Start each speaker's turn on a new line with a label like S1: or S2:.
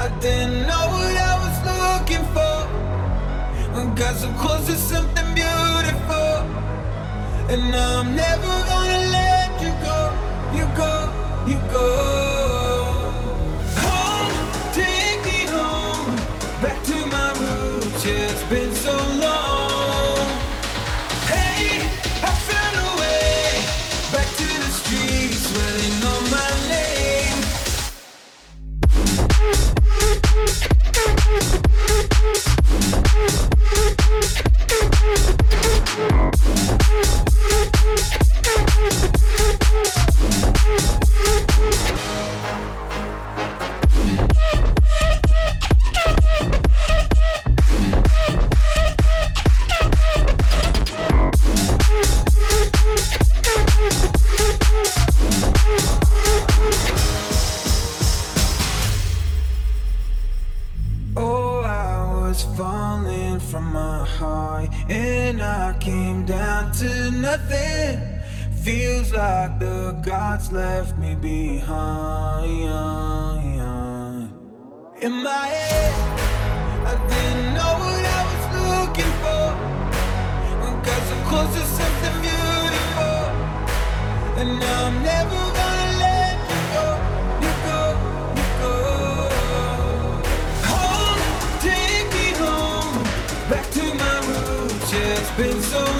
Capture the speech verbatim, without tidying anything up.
S1: I didn't know what I was looking for. Got so close to something beautiful, and now I'm never gonna let you go. You go, you go. Home, take me home, back to my roots. Yeah, it's been so long. Hey, I found a way back to the streets where they know my name. Falling from my high, and I came down to nothing. Feels like the gods left me behind. In my head, I didn't know what I was looking for. Got so close to something beautiful, and now I'm never gonna let you go. You go, you go. Home, take me home, back to my roots. Yeah, it's been so